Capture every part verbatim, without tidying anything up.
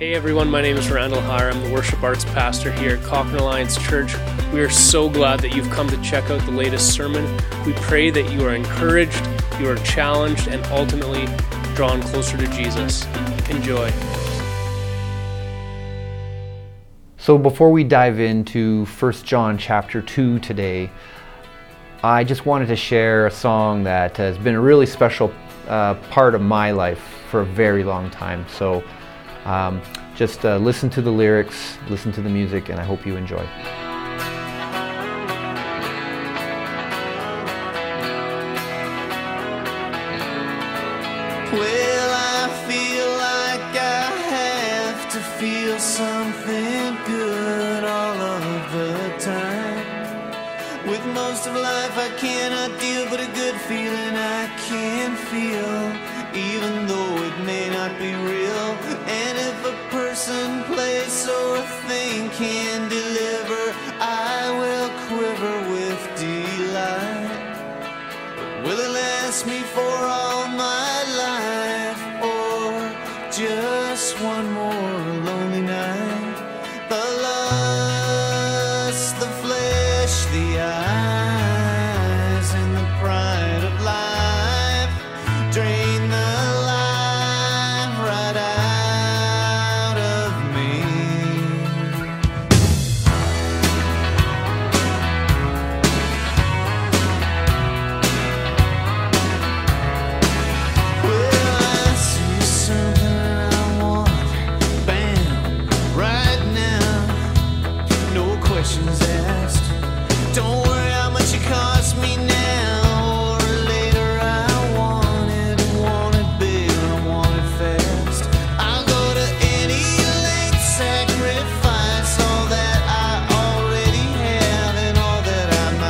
Hey everyone, my name is Randall Hire. I'm the worship arts pastor here at Cochrane Alliance Church. We are so glad that you've come to check out the latest sermon. We pray that you are encouraged, you are challenged, and ultimately drawn closer to Jesus. Enjoy. So before we dive into First John chapter two today, I just wanted to share a song that has been a really special uh, part of my life for a very long time. So um, just uh, listen to the lyrics, listen to the music, and I hope you enjoy. Well, I feel like I have to feel something good all of the time. With most of life I cannot deal, but a good feeling I can feel, even though it may not be real. And if a person, place, or a thing can deliver, I will quiver with delight. But will it last me for all my life, or just one more lonely night? The lust, the flesh, the eyes, and the pride of life drain the life right out of me. Well, I see something I want, bam, right now, no questions asked. Don't worry how much it costs me now or later. I want it, want it big, I want it fast. I'll go to any length, sacrifice all that I already have and all that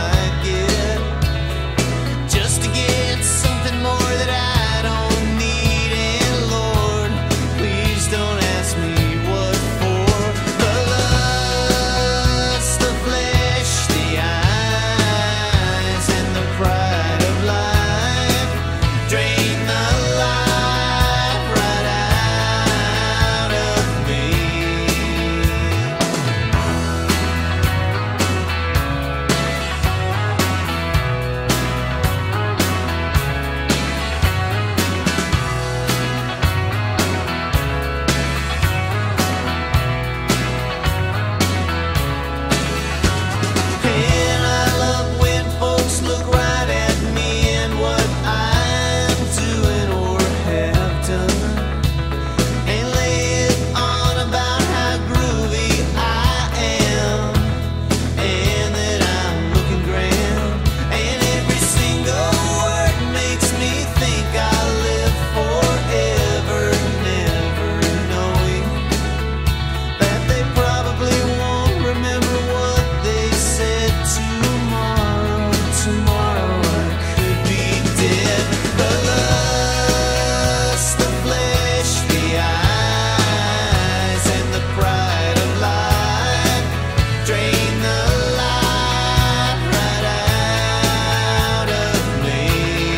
I might get, just to get something more that I don't need. And Lord, please don't ask me what for. The lust, the flesh, the eyes, and the pride of life drain the life right out of me. And I love when folks look right at me and what I'm doing or have done, and lay it on about how groovy I am, and that I'm looking grand. And every single word makes me think I'll live forever, never knowing that they probably won't remember what they said tomorrow. Tomorrow I could be dead. The lust, the flesh, the eyes, and the pride of life drain the life right out of me.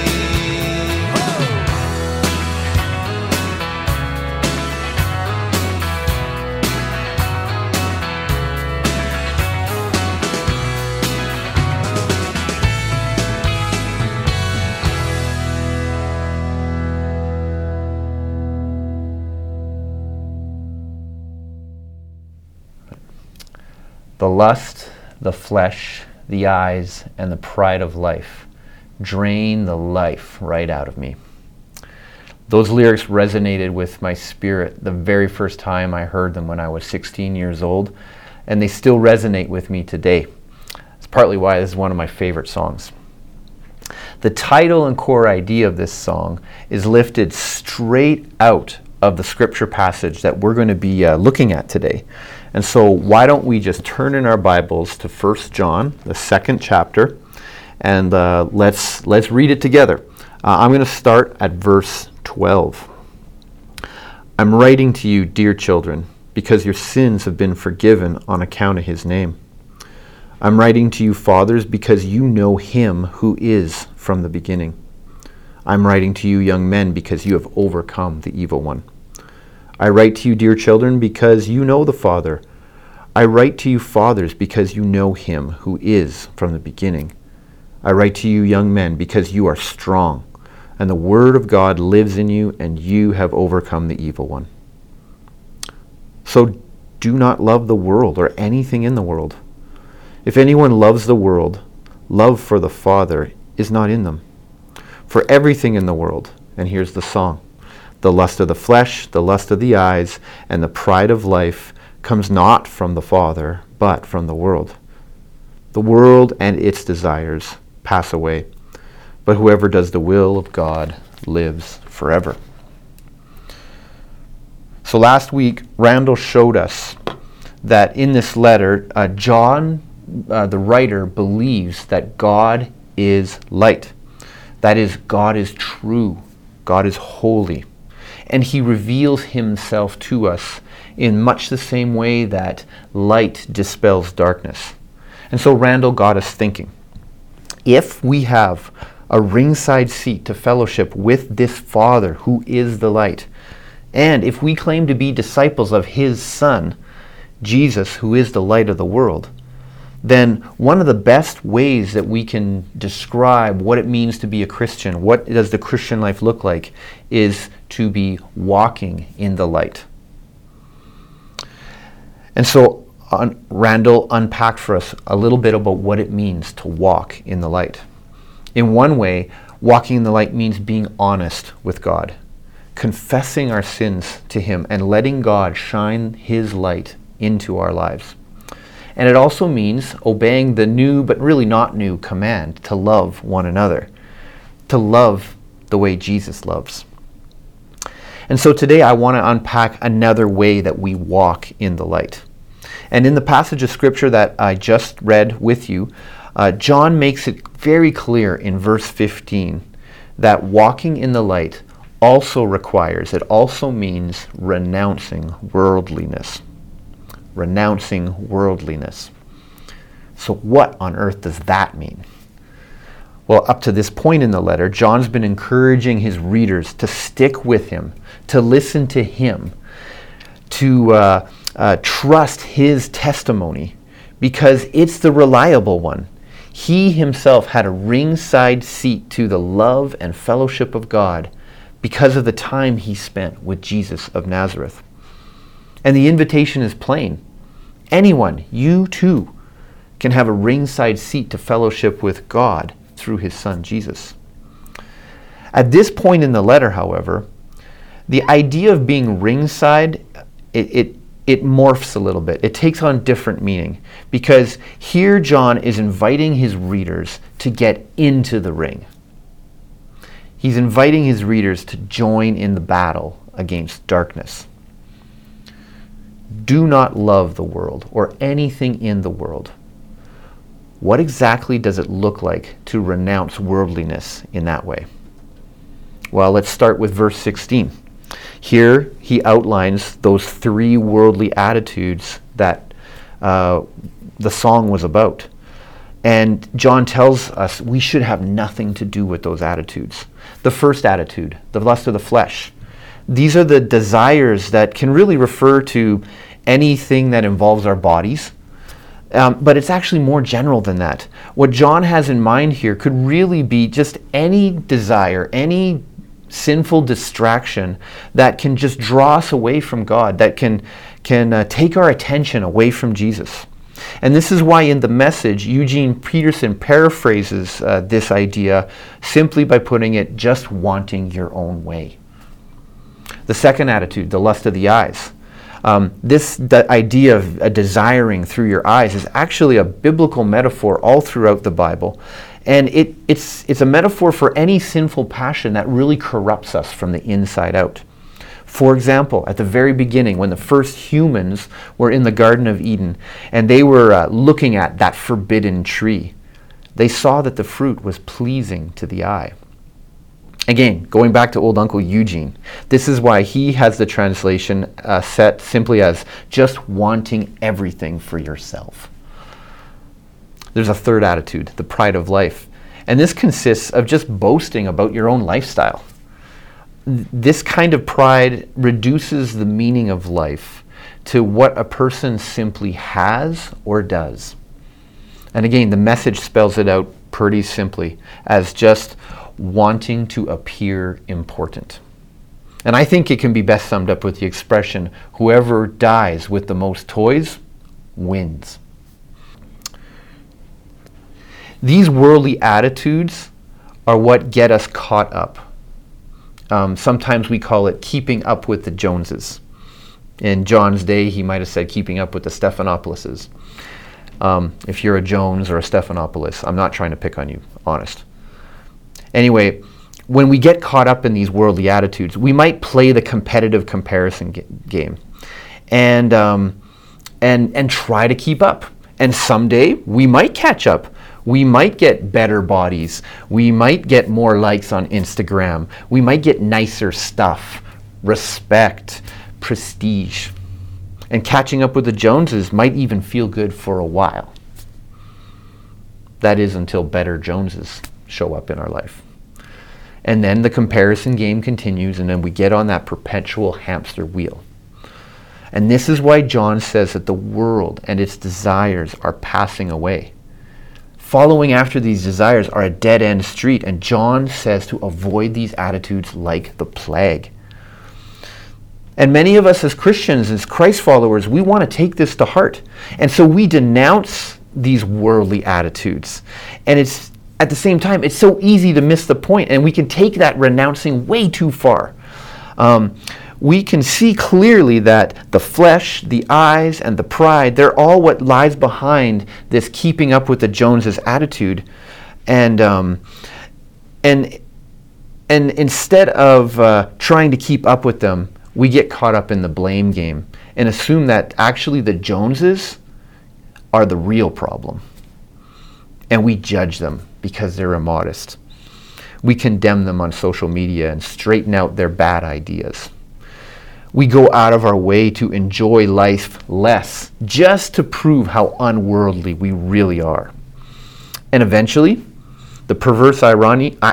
The lust, the flesh, the eyes, and the pride of life drain the life right out of me. Those lyrics resonated with my spirit the very first time I heard them when I was sixteen years old, and they still resonate with me today. It's partly why this is one of my favorite songs. The title and core idea of this song is lifted straight out of the scripture passage that we're going to be uh, looking at today. And so why don't we just turn in our Bibles to First John, the second chapter, and uh, let's let's read it together. Uh, I'm going to start at verse twelve. I'm writing to you, dear children, because your sins have been forgiven on account of his name. I'm writing to you, fathers, because you know him who is from the beginning. I'm writing to you, young men, because you have overcome the evil one. I write to you, dear children, because you know the Father. I write to you, fathers, because you know him who is from the beginning. I write to you, young men, because you are strong, and the word of God lives in you, and you have overcome the evil one. So do not love the world or anything in the world. If anyone loves the world, love for the Father is not in them. For everything in the world, and here's the song, the lust of the flesh, the lust of the eyes, and the pride of life comes not from the Father, but from the world. The world and its desires pass away, but whoever does the will of God lives forever. So last week, Randall showed us that in this letter, uh, John, uh, the writer, believes that God is light. That is, God is true. God is holy. And he reveals himself to us in much the same way that light dispels darkness. And so Randall got us thinking. If we have a ringside seat to fellowship with this Father who is the light, and if we claim to be disciples of his Son, Jesus, who is the light of the world, then one of the best ways that we can describe what it means to be a Christian, what does the Christian life look like, is to be walking in the light. And so un- Randall unpacked for us a little bit about what it means to walk in the light. In one way, walking in the light means being honest with God, confessing our sins to him, and letting God shine his light into our lives. And it also means obeying the new, but really not new, command to love one another, to love the way Jesus loves. And so today I want to unpack another way that we walk in the light. And in the passage of Scripture that I just read with you, uh, John makes it very clear in verse fifteen that walking in the light also requires, it also means renouncing worldliness. Renouncing worldliness. So what on earth does that mean? Well, up to this point in the letter, John's been encouraging his readers to stick with him, to listen to him, to uh, uh, trust his testimony, because it's the reliable one. He himself had a ringside seat to the love and fellowship of God because of the time he spent with Jesus of Nazareth. And the invitation is plain. Anyone, you too, can have a ringside seat to fellowship with God through his Son, Jesus. At this point in the letter, however, the idea of being ringside, it, it, it morphs a little bit. It takes on different meaning, because here John is inviting his readers to get into the ring. He's inviting his readers to join in the battle against darkness. Do not love the world or anything in the world. What exactly does it look like to renounce worldliness in that way? Well, let's start with verse sixteen. Here he outlines those three worldly attitudes that uh, the song was about. And John tells us we should have nothing to do with those attitudes. The first attitude, the lust of the flesh. These are the desires that can really refer to anything that involves our bodies, um, but it's actually more general than that. What John has in mind here could really be just any desire, any sinful distraction that can just draw us away from God, that can, can uh, take our attention away from Jesus. And this is why in the Message, Eugene Peterson paraphrases uh, this idea simply by putting it, just wanting your own way. The second attitude, the lust of the eyes. Um, this the idea of uh, desiring through your eyes is actually a biblical metaphor all throughout the Bible. And it, it's, it's a metaphor for any sinful passion that really corrupts us from the inside out. For example, at the very beginning, when the first humans were in the Garden of Eden and they were uh, looking at that forbidden tree, they saw that the fruit was pleasing to the eye. Again, going back to old Uncle Eugene, this is why he has the translation uh, set simply as just wanting everything for yourself. There's a third attitude, the pride of life. And this consists of just boasting about your own lifestyle. th- this kind of pride reduces the meaning of life to what a person simply has or does. And again, the message spells it out pretty simply as just wanting to appear important. And I think it can be best summed up with the expression, whoever dies with the most toys wins. These worldly attitudes are what get us caught up. Um, sometimes we call it keeping up with the Joneses. In John's day, he might have said keeping up with the Stephanopouloses. Um, if you're a Jones or a Stephanopoulos, I'm not trying to pick on you, honest. Anyway, when we get caught up in these worldly attitudes, we might play the competitive comparison ga- game and, um, and, and try to keep up. And someday we might catch up. We might get better bodies. We might get more likes on Instagram. We might get nicer stuff, respect, prestige. And catching up with the Joneses might even feel good for a while. That is until better Joneses show up in our life. And then the comparison game continues, and then we get on that perpetual hamster wheel. And this is why John says that the world and its desires are passing away. Following after these desires are a dead-end street, and John says to avoid these attitudes like the plague. And many of us as Christians, as Christ followers, we want to take this to heart. And so we denounce these worldly attitudes. And it's at the same time, it's so easy to miss the point, and we can take that renouncing way too far. Um, we can see clearly that the flesh, the eyes, and the pride, they're all what lies behind this keeping up with the Joneses attitude. And um, and and instead of uh, trying to keep up with them, we get caught up in the blame game and assume that actually the Joneses are the real problem. And we judge them because they're immodest. We condemn them on social media and straighten out their bad ideas. We go out of our way to enjoy life less just to prove how unworldly we really are. And eventually, the perverse irony, uh,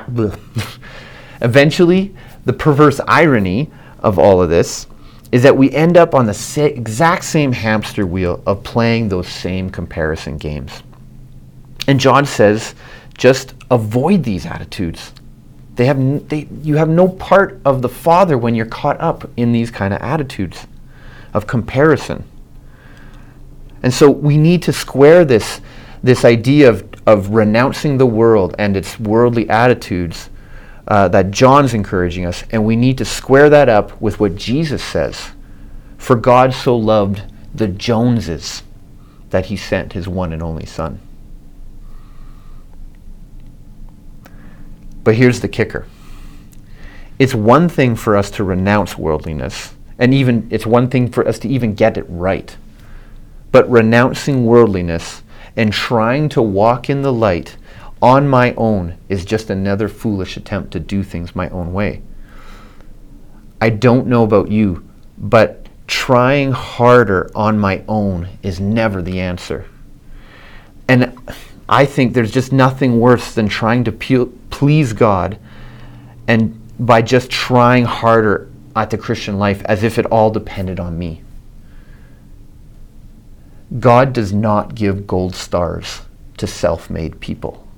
eventually, the perverse irony of all of this is that we end up on the sa- exact same hamster wheel of playing those same comparison games. And John says, just avoid these attitudes. They have n- they, you have no part of the Father when you're caught up in these kind of attitudes of comparison. And so we need to square this, this idea of, of renouncing the world and its worldly attitudes uh, that John's encouraging us, and we need to square that up with what Jesus says. For God so loved the Joneses that he sent his one and only Son. But here's the kicker. It's one thing for us to renounce worldliness, and even it's one thing for us to even get it right. But renouncing worldliness and trying to walk in the light on my own is just another foolish attempt to do things my own way. I don't know about you, but trying harder on my own is never the answer. And I think there's just nothing worse than trying to pu- please God and by just trying harder at the Christian life as if it all depended on me. God does not give gold stars to self-made people.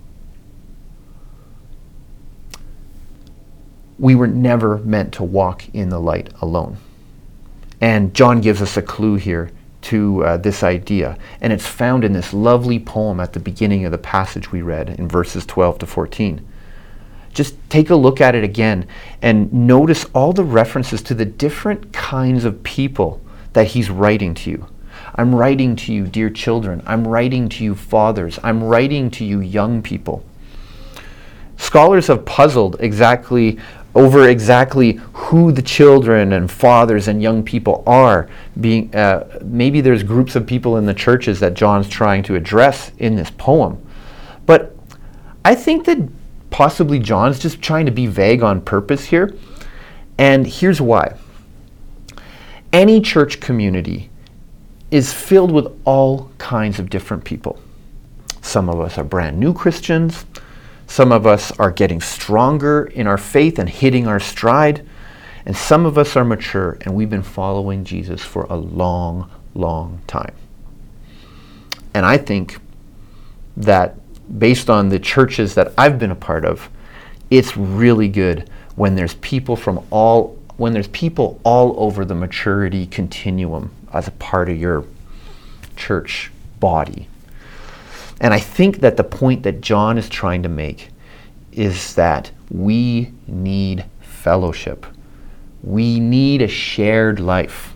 We were never meant to walk in the light alone. And John gives us a clue here to uh, this idea. And it's found in this lovely poem at the beginning of the passage we read in verses twelve to fourteen. Just take a look at it again and notice all the references to the different kinds of people that he's writing to you. I'm writing to you, dear children. I'm writing to you, fathers. I'm writing to you, young people. Scholars have puzzled exactly over exactly who the children and fathers and young people are. Being uh, maybe there's groups of people in the churches that John's trying to address in this poem. But I think that possibly John's just trying to be vague on purpose here. And here's why. Any church community is filled with all kinds of different people. Some of us are brand new Christians. Some of us are getting stronger in our faith and hitting our stride. And some of us are mature, and we've been following Jesus for a long, long time. And I think that based on the churches that I've been a part of, it's really good when there's people from all when there's people all over the maturity continuum as a part of your church body. And I think that the point that John is trying to make is that we need fellowship. We need a shared life.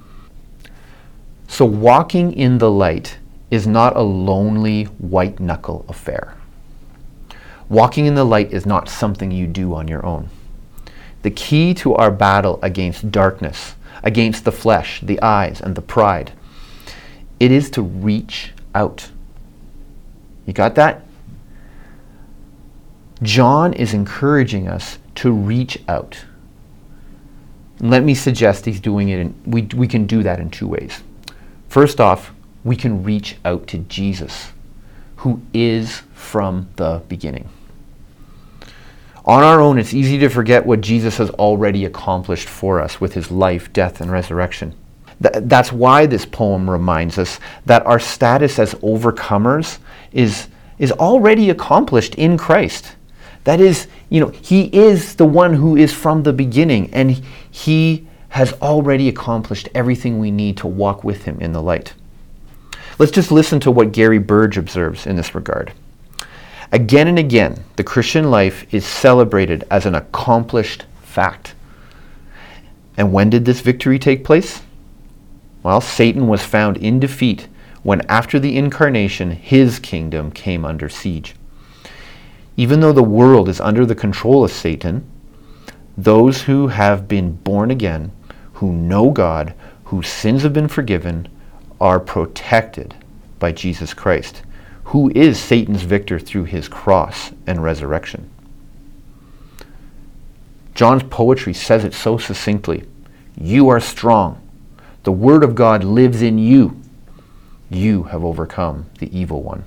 So walking in the light is not a lonely white knuckle affair. Walking in the light is not something you do on your own. The key to our battle against darkness, against the flesh, the eyes, and the pride, it is to reach out. You got that? John is encouraging us to reach out. Let me suggest he's doing it in, we, we can do that in two ways. First off, we can reach out to Jesus, who is from the beginning. On our own, it's easy to forget what Jesus has already accomplished for us with his life, death, and resurrection. Th- that's why this poem reminds us that our status as overcomers is, is already accomplished in Christ. That is, you know, he is the one who is from the beginning, and he has already accomplished everything we need to walk with him in the light. Let's just listen to what Gary Burge observes in this regard. Again and again, the Christian life is celebrated as an accomplished fact. And when did this victory take place? Well, Satan was found in defeat when, after the incarnation, his kingdom came under siege. Even though the world is under the control of Satan, those who have been born again, who know God, whose sins have been forgiven, are protected by Jesus Christ, who is Satan's victor through his cross and resurrection. John's poetry says it so succinctly. You are strong. The word of God lives in you. You have overcome the evil one.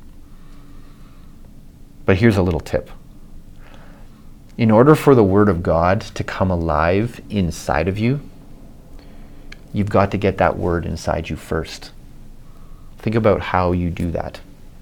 But here's a little tip. In order for the word of God to come alive inside of you, you've got to get that word inside you first. Think about how you do that.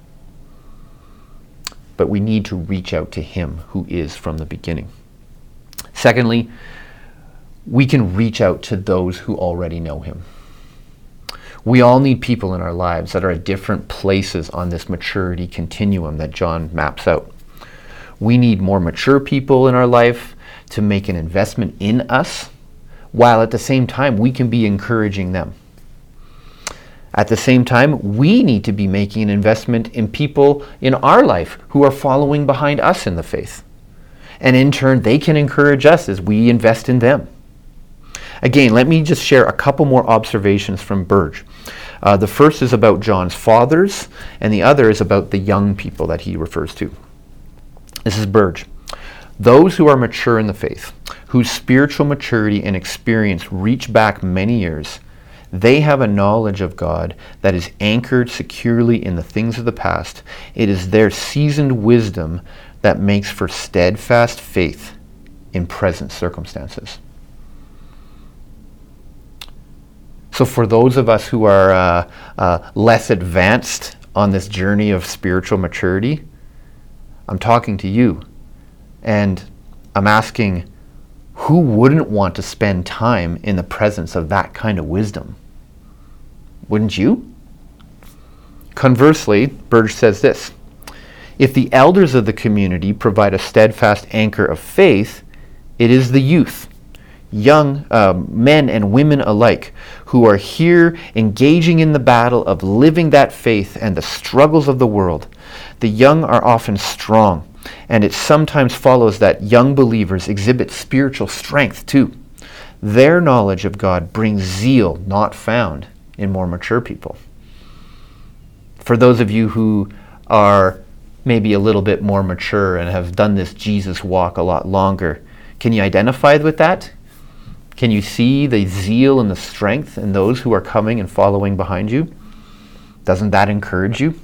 But we need to reach out to him who is from the beginning. Secondly, we can reach out to those who already know him. We all need people in our lives that are at different places on this maturity continuum that John maps out. We need more mature people in our life to make an investment in us, while at the same time we can be encouraging them. At the same time, we need to be making an investment in people in our life who are following behind us in the faith. And in turn, they can encourage us as we invest in them. Again, let me just share a couple more observations from Burge. Uh, the first is about John's fathers, and the other is about the young people that he refers to. This is Burge. Those who are mature in the faith, whose spiritual maturity and experience reach back many years, they have a knowledge of God that is anchored securely in the things of the past. It is their seasoned wisdom that makes for steadfast faith in present circumstances. So for those of us who are uh, uh, less advanced on this journey of spiritual maturity, I'm talking to you, and I'm asking, who wouldn't want to spend time in the presence of that kind of wisdom? Wouldn't you? Conversely, Burge says this: if the elders of the community provide a steadfast anchor of faith, it is the youth, young um, men and women alike, who are here engaging in the battle of living that faith and the struggles of the world. The young are often strong, and it sometimes follows that young believers exhibit spiritual strength too. Their knowledge of God brings zeal not found in more mature people. For those of you who are maybe a little bit more mature and have done this Jesus walk a lot longer, can you identify with that? Can you see the zeal and the strength in those who are coming and following behind you? Doesn't that encourage you?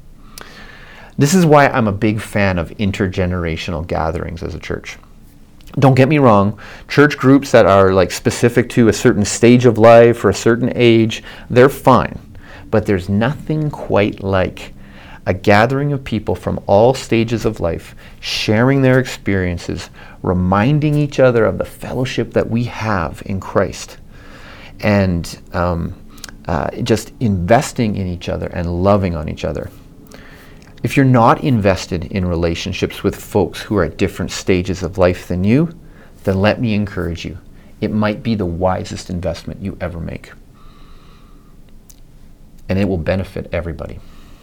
This is why I'm a big fan of intergenerational gatherings as a church. Don't get me wrong, church groups that are like specific to a certain stage of life or a certain age, they're fine. But there's nothing quite like a gathering of people from all stages of life, sharing their experiences, reminding each other of the fellowship that we have in Christ, and um, uh, just investing in each other and loving on each other. If you're not invested in relationships with folks who are at different stages of life than you, then let me encourage you. It might be the wisest investment you ever make. And it will benefit everybody.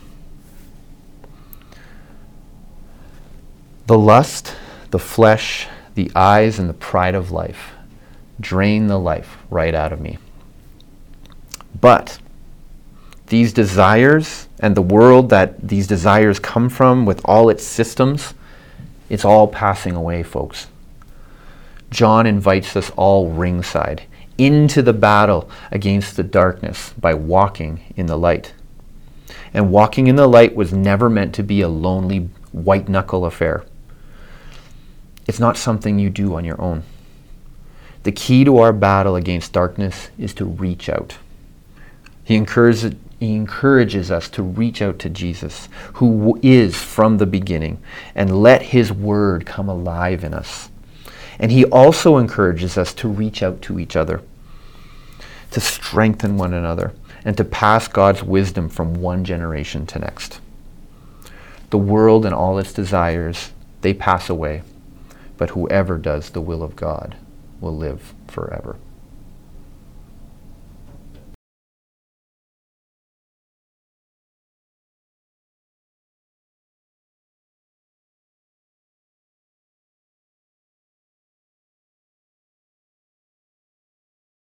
The lust, the flesh, the eyes, and the pride of life drain the life right out of me. But these desires and the world that these desires come from with all its systems, it's all passing away, folks. John invites us all ringside into the battle against the darkness by walking in the light. And walking in the light was never meant to be a lonely white knuckle affair. It's not something you do on your own. The key to our battle against darkness is to reach out. He encourages, he encourages us to reach out to Jesus, who is from the beginning, and let his word come alive in us. And he also encourages us to reach out to each other, to strengthen one another, and to pass God's wisdom from one generation to next. The world and all its desires, they pass away, but whoever does the will of God will live forever.